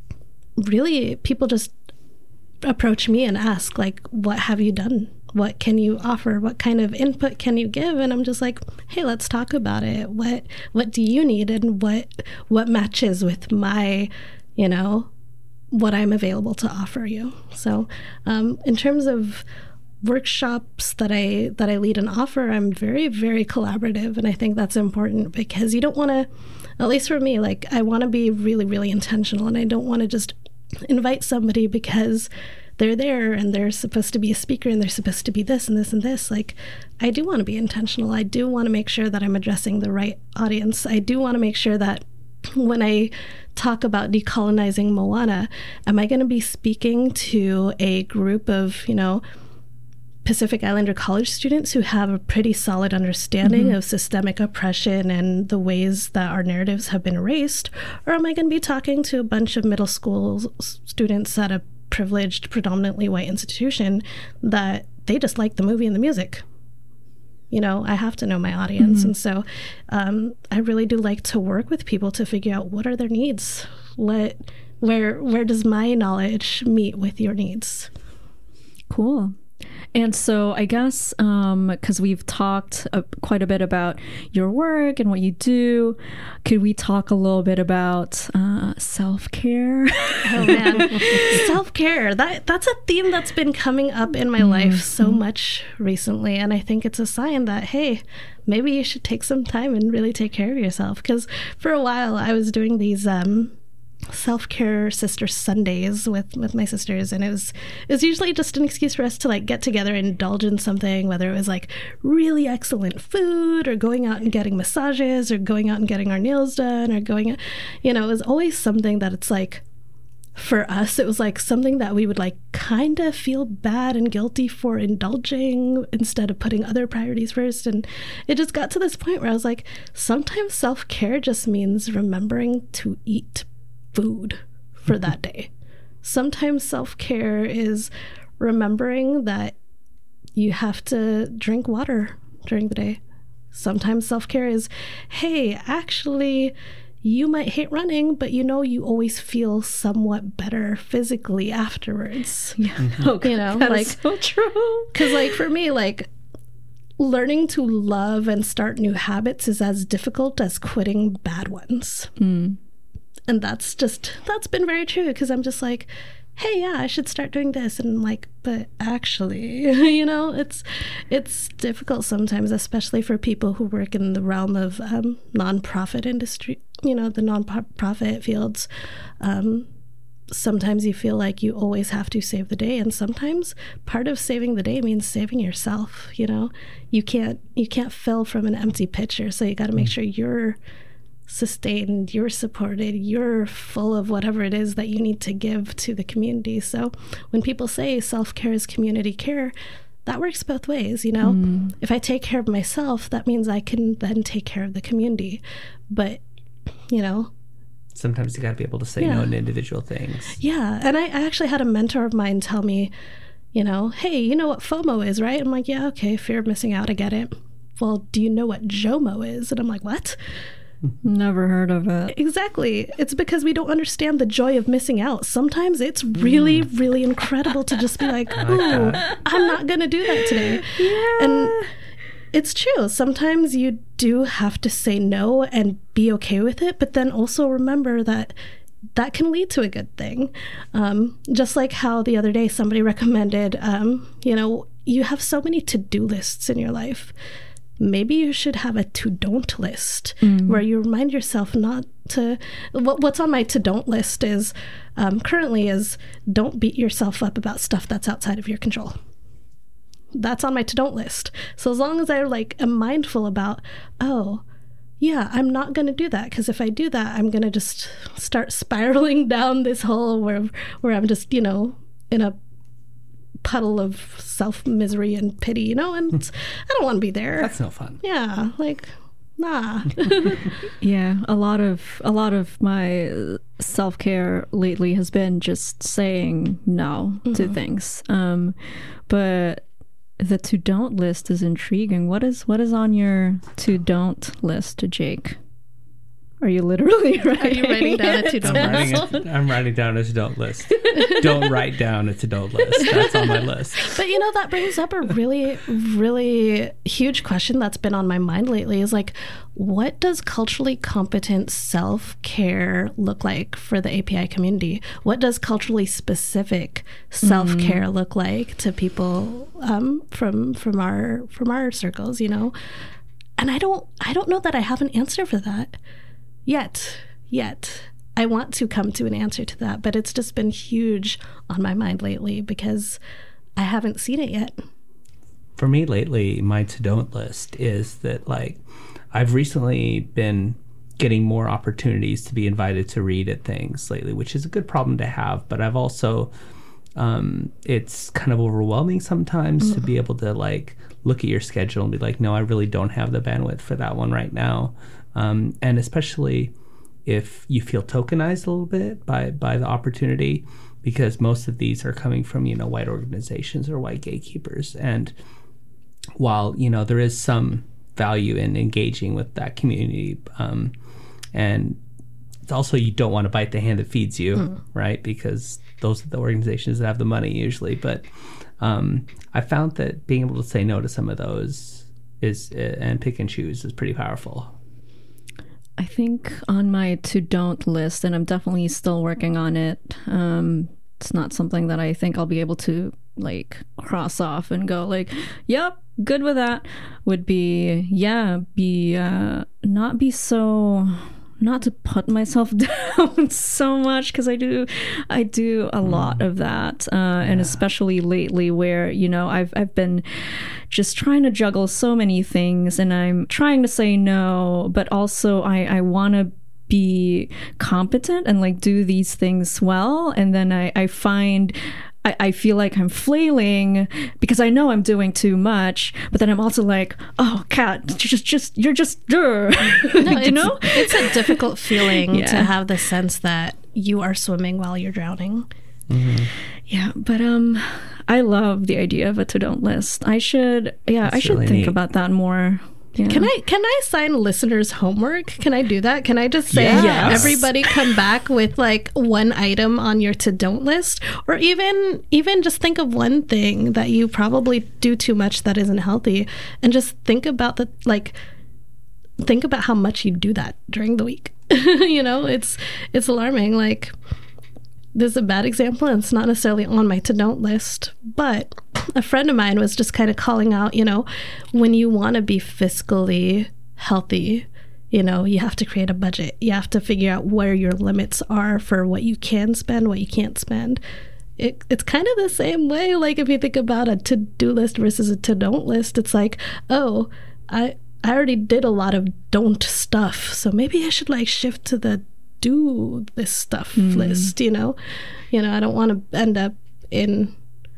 really, people just approach me and ask, like, what have you done? What can you offer? What kind of input can you give? And I'm just like, hey, let's talk about it. What what do you need, and what what matches with my, you know, what I'm available to offer you? So um, in terms of workshops that I that I lead and offer, I'm very, very collaborative, and I think that's important, because you don't want to, at least for me, like I want to be really, really intentional, and I don't want to just invite somebody because they're there and they're supposed to be a speaker and they're supposed to be this and this and this. Like, I do want to be intentional. I do want to make sure that I'm addressing the right audience. I do want to make sure that when I talk about decolonizing Moana, am I going to be speaking to a group of, you know, Pacific Islander college students who have a pretty solid understanding mm-hmm. of systemic oppression and the ways that our narratives have been erased? Or am I going to be talking to a bunch of middle school students at a privileged, predominantly white institution that they just like the movie and the music? You know, I have to know my audience. Mm-hmm. And so um, I really do like to work with people to figure out what are their needs. What, where, where does my knowledge meet with your needs? Cool. And so I guess because um, we've talked uh, quite a bit about your work and what you do, could we talk a little bit about uh, self-care? Oh, man. Self-care. That, that's a theme that's been coming up in my mm-hmm. life so much recently. And I think it's a sign that, hey, maybe you should take some time and really take care of yourself. Because for a while I was doing these Um, self-care sister Sundays with with my sisters, and it was it was usually just an excuse for us to like get together and indulge in something, whether it was like really excellent food or going out and getting massages or going out and getting our nails done or going, you know, it was always something that it's like, for us, it was like something that we would like kind of feel bad and guilty for indulging instead of putting other priorities first. And it just got to this point where I was like, sometimes self-care just means remembering to eat food for that day. Sometimes self-care is remembering that you have to drink water during the day. Sometimes self-care is, hey, actually, you might hate running, but you know, you always feel somewhat better physically afterwards. Yeah. Mm-hmm. Oh, you know, that like, is so true. Because like for me, like learning to love and start new habits is as difficult as quitting bad ones. Mm. And that's just, that's been very true, because I'm just like, hey, yeah, I should start doing this. And I'm like, but actually, you know, it's it's difficult sometimes, especially for people who work in the realm of um, nonprofit industry, you know, the nonprofit fields. Um, sometimes you feel like you always have to save the day. And sometimes part of saving the day means saving yourself, you know. You can't, you can't fill from an empty pitcher. So you got to make sure you're sustained, you're supported, you're full of whatever it is that you need to give to the community. So when people say self-care is community care, that works both ways, you know. Mm. If I take care of myself, that means I can then take care of the community. But, you know, sometimes you got to be able to say yeah. no to individual things. Yeah. And I, I actually had a mentor of mine tell me, you know, hey, you know what FOMO is, right? I'm like, yeah, okay, fear of missing out, I get it. Well, do you know what JOMO is? And I'm like, what? Never heard of it. Exactly. It's because we don't understand the joy of missing out. Sometimes it's really, mm. really incredible to just be like, ooh, I'm not going to do that today. Yeah. And it's true. Sometimes you do have to say no and be okay with it, but then also remember that that can lead to a good thing. Um, just like how the other day somebody recommended, um, you know, you have so many to-do lists in your life. Maybe you should have a to-don't list mm. where you remind yourself not to... What, what's on my to-don't list is um, currently is don't beat yourself up about stuff that's outside of your control. That's on my to-don't list. So as long as I like am mindful about, oh, yeah, I'm not going to do that, because if I do that, I'm going to just start spiraling down this hole where where I'm just, you know, in a puddle of self-misery and pity, you know, and I don't want to be there. That's no fun. Yeah, like, nah. Yeah, a lot of a lot of my self-care lately has been just saying no mm-hmm. to things. Um, but the to-don't list is intriguing. What is what is on your to-don't list, Jake? Are you literally writing? Are you writing down a to-don't I'm list? writing, a, I'm writing down a to-don't list. Don't write down a to-don't list. That's on my list. But you know, that brings up a really, really huge question that's been on my mind lately is like, what does culturally competent self-care look like for the A P I community? What does culturally specific self-care mm-hmm. look like to people um, from from our from our circles, you know? And I don't I don't know that I have an answer for that. Yet, yet, I want to come to an answer to that, but it's just been huge on my mind lately because I haven't seen it yet. For me lately, my to-don't list is that, like, I've recently been getting more opportunities to be invited to read at things lately, which is a good problem to have, but I've also, um, it's kind of overwhelming sometimes mm-hmm. to be able to, like, look at your schedule and be like, no, I really don't have the bandwidth for that one right now. Um, and especially if you feel tokenized a little bit by, by the opportunity, because most of these are coming from, you know, white organizations or white gatekeepers. And while, you know, there is some value in engaging with that community, um, and it's also you don't want to bite the hand that feeds you, mm. right? Because those are the organizations that have the money usually. But um, I found that being able to say no to some of those is uh, and pick and choose is pretty powerful. I think on my to-don't list, and I'm definitely still working on it, um, it's not something that I think I'll be able to, like, cross off and go, like, yep, good with that, would be, yeah, be, uh, not be so... not to put myself down so much, because I do I do a mm. lot of that, uh, yeah. and especially lately where, you know, I've I've been just trying to juggle so many things, and I'm trying to say no, but also I, I want to be competent and, like, do these things well, and then I, I find I, I feel like I'm flailing because I know I'm doing too much, but then I'm also like, oh, Kat, you're just, just you're just, no, you know? It's a difficult feeling yeah. to have the sense that you are swimming while you're drowning. Mm-hmm. Yeah, but um, I love the idea of a to-don't list. I should, yeah, That's I should really think neat. about that more. Yeah. Can I can I assign listeners homework? Can I do that? Can I just say Yes. everybody come back with like one item on your to don't list, or even even just think of one thing that you probably do too much that isn't healthy, and just think about the like think about how much you do that during the week. You know, it's it's alarming. Like, this is a bad example, and it's not necessarily on my to don't list, but a friend of mine was just kind of calling out, you know, when you want to be fiscally healthy, you know, you have to create a budget. You have to figure out where your limits are for what you can spend, what you can't spend. It, it's kind of the same way. Like, if you think about a to-do list versus a to-don't list, it's like, oh, I I already did a lot of don't stuff, so maybe I should like shift to the do this stuff mm. list, you know? You know, I don't want to end up in,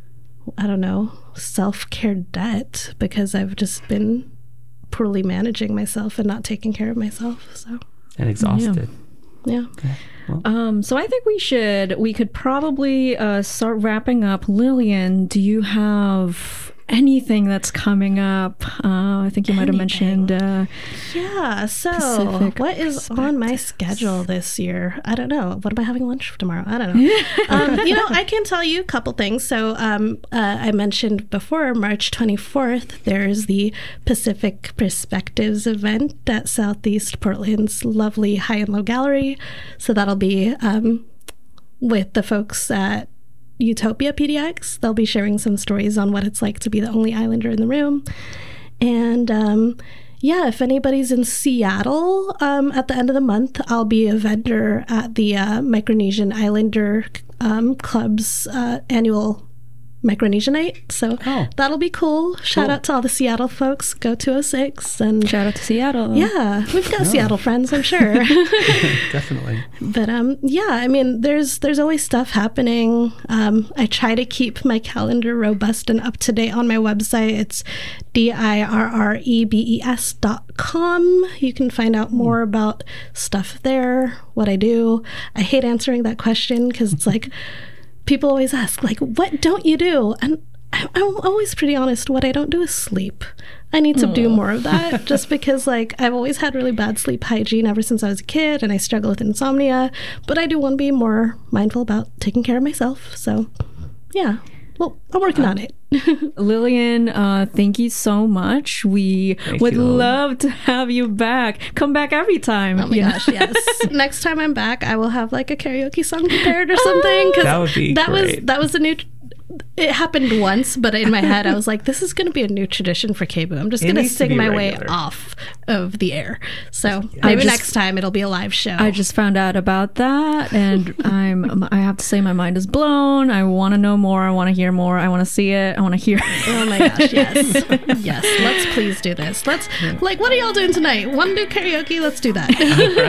I don't know, self-care debt because I've just been poorly managing myself and not taking care of myself. So and exhausted. Yeah. yeah. Okay. Well. Um, so I think we should, we could probably uh, start wrapping up. Lillian, do you have anything that's coming up? Uh, I think you might have mentioned. Uh, yeah. So Pacific what is on my schedule this year? I don't know. What am I having lunch for tomorrow? I don't know. um, you know, I can tell you a couple things. So um, uh, I mentioned before, March twenty-fourth, there's the Pacific Perspectives event at Southeast Portland's lovely High and Low Gallery. So that'll be um, with the folks at Utopia P D X. They'll be sharing some stories on what it's like to be the only Islander in the room. And um, yeah, if anybody's in Seattle um, at the end of the month, I'll be a vendor at the uh, Micronesian Islander um, Club's uh, annual Micronesia night. So oh. that'll be cool. Shout Cool. out to all the Seattle folks. Go two oh six. And Shout out to Seattle. yeah, we've got Oh. Seattle friends, I'm sure. Definitely. But um, yeah, I mean, there's there's always stuff happening. Um, I try to keep my calendar robust and up to date on my website. It's D I R R E B E S dot com. You can find out more about stuff there, what I do. I hate answering that question because it's like, people always ask, like, what don't you do? And I- I'm always pretty honest. What I don't do is sleep. I need to do more of that just because, like, I've always had really bad sleep hygiene ever since I was a kid, and I struggle with insomnia. But I do want to be more mindful about taking care of myself. So, yeah. Well, I'm working on it. Lillian, uh, thank you so much. We Thank would you. love to have you back. Come back every time. Oh my you know? gosh, yes. Next time I'm back, I will have like a karaoke song prepared or something. 'cause That would be that was great. that was a new. It happened once, but in my head, I was like, "This is going to be a new tradition for K B U. I'm just It going to needs to sing be my regular. way off of the air." So I maybe just- next time it'll be a live show. I just found out about that, and I'm. I have to say, my mind is blown. I want to know more. I want to hear more. I want to see it. I want to hear. Oh my gosh, yes. Yes, let's please do this. Let's, like, what are y'all doing tonight? Want to do karaoke? Let's do that.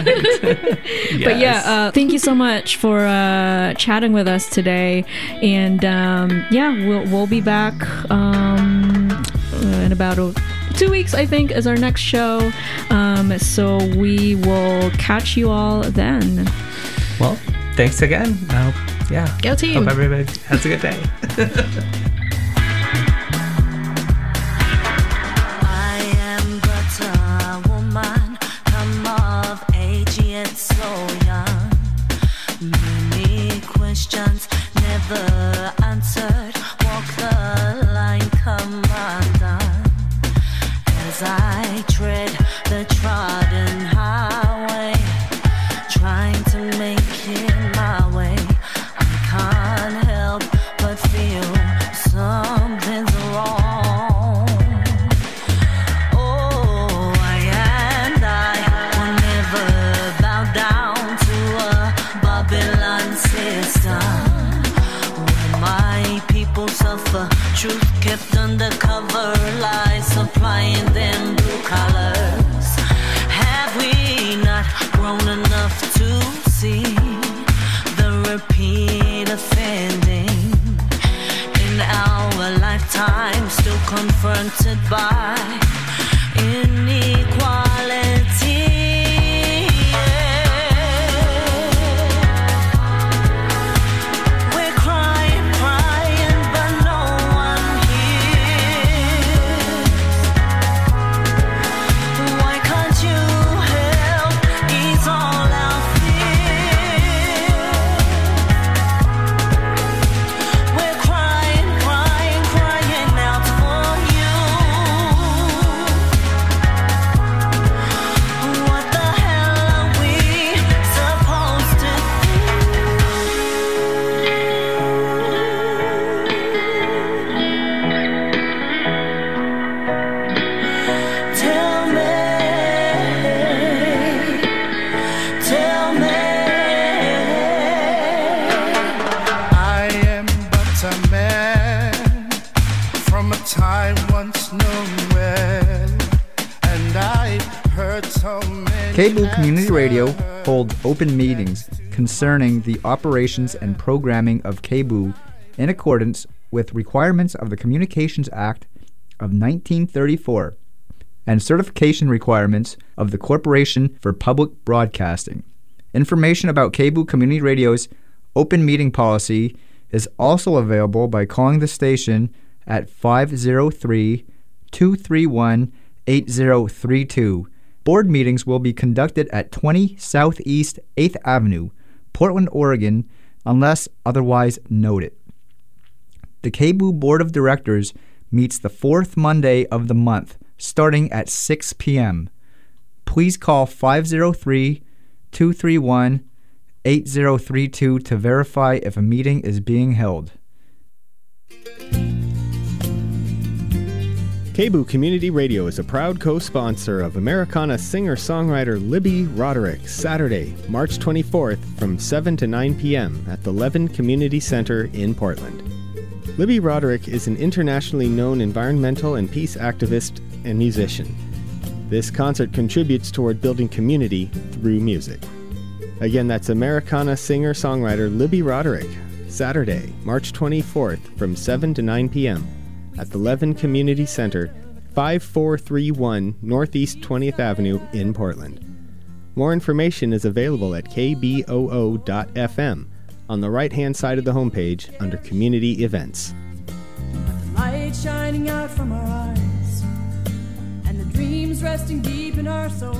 But yeah, uh, thank you so much for uh, chatting with us today, and um, yeah, we'll we'll be back um, in about a, two weeks, I think, is our next show. Um, so we will catch you all then. Well, thanks again. I hope, yeah. Go team. Hope everybody has a good day. I am but a woman, come of age yet so young. Many questions never answered, walk the line, come undone. As I tread the trodden highway, trying to make it my way, I can't help but feel something's wrong. Oh, I and I will never bow down to a Babylon system where my people suffer, truth kept undercover, lies supplying them blue colors. Have we not grown enough to see the repeat offending in our lifetime, still confronted by inequality? We're crying, crying, but no one hears. from a time once known well, and I heard so many. KBOO Community Radio holds open meetings concerning the operations and programming of KBOO in accordance with requirements of the Communications Act of nineteen thirty-four and certification requirements of the Corporation for Public Broadcasting. Information about KBOO Community Radio's open meeting policy is also available by calling the station at five oh three, two three one, eight oh three two. Board meetings will be conducted at twenty Southeast eighth Avenue, Portland, Oregon, unless otherwise noted. The KBOO Board of Directors meets the fourth Monday of the month, starting at six p.m. Please call five oh three, two three one, eight oh three two to verify if a meeting is being held. KBOO Community Radio is a proud co-sponsor of Americana singer-songwriter Libby Roderick, Saturday, March twenty-fourth from seven to nine p.m. at the Levin Community Center in Portland. Libby Roderick is an internationally known environmental and peace activist and musician. This concert contributes toward building community through music. Again, that's Americana singer-songwriter Libby Roderick, Saturday, March twenty-fourth from seven to nine p.m. at the Levin Community Center, five four three one Northeast twentieth Avenue in Portland. More information is available at k b o o dot f m on the right-hand side of the homepage under Community Events. Light shining out from our eyes, and the dreams resting deep in our souls.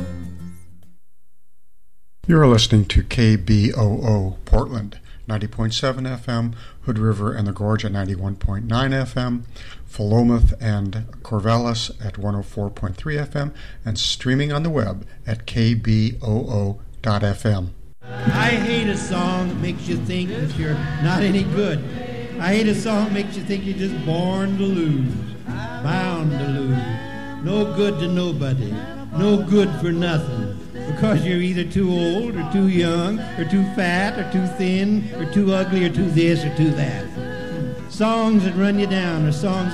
You're listening to K B O O Portland, ninety point seven F M, Hood River and the Gorge at ninety-one point nine F M, Philomath and Corvallis at one oh four point three F M, and streaming on the web at k b o o dot f m. I hate a song that makes you think that you're not any good. I hate a song that makes you think you're just born to lose, bound to lose, no good to nobody, no good for nothing, because you're either too old or too young or too fat or too thin or too ugly or too this or too that. Songs that run you down are songs